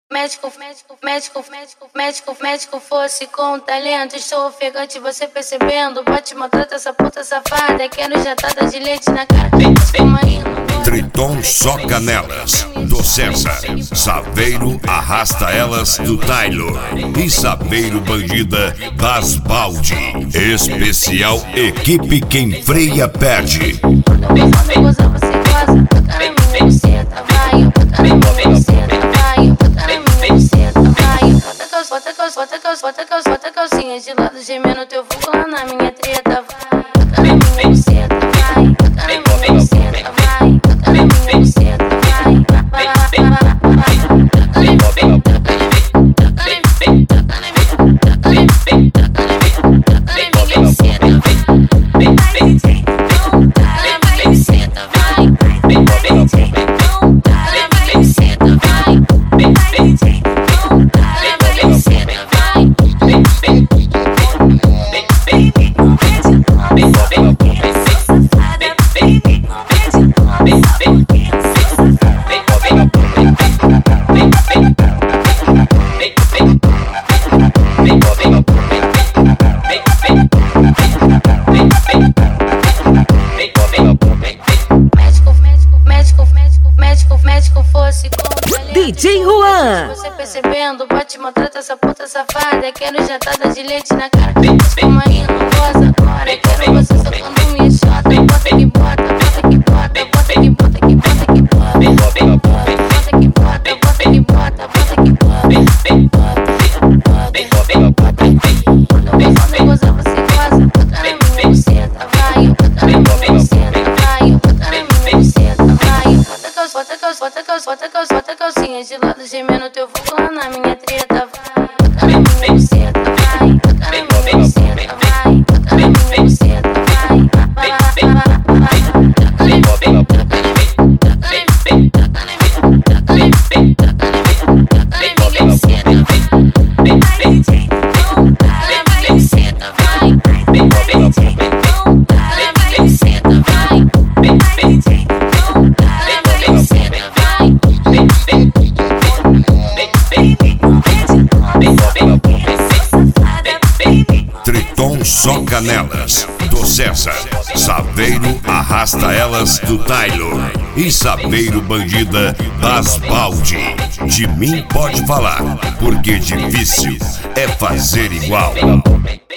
Médico fosse com talento. Estou ofegante, você percebendo. Bote, maltrata essa puta safada. Quero jatada de leite na cara. Triton soca nelas, do César. Saveiro arrasta elas, do Taylor. E Saveiro bandida, das Balde. Especial equipe quem freia perde. Bota calcinha de lado, gemendo teu fogo lá na minha treta. Vai, na minha buceta, vai, na minha buceta, vai, na minha buceta, vai. Médico fosse com DJ Juan. Você percebendo, bote, maltrata essa puta safada. Quero jatada de leite na cara. Como aí não goza agora. Quero você socando minha chota. Bota que bota, bota que bota, bota que bota, que bota que bota, bota que bota, bota que bota, bota que bota. Quando goza, você goza. Bota na minha buceta, vai. Bota na minha buceta, vai. Bota na minha buceta, vai. Bota calcinha de lado, gemendo teu fogo lá na minha treta. Vai, na minha buceta, vai, na minha buceta, vai, na minha buceta, vai. Triton soca nelas, do César. Saveiro arrasta elas, do Taylor. E Saveiro bandida, das Balde. De mim pode falar, porque difícil é fazer igual.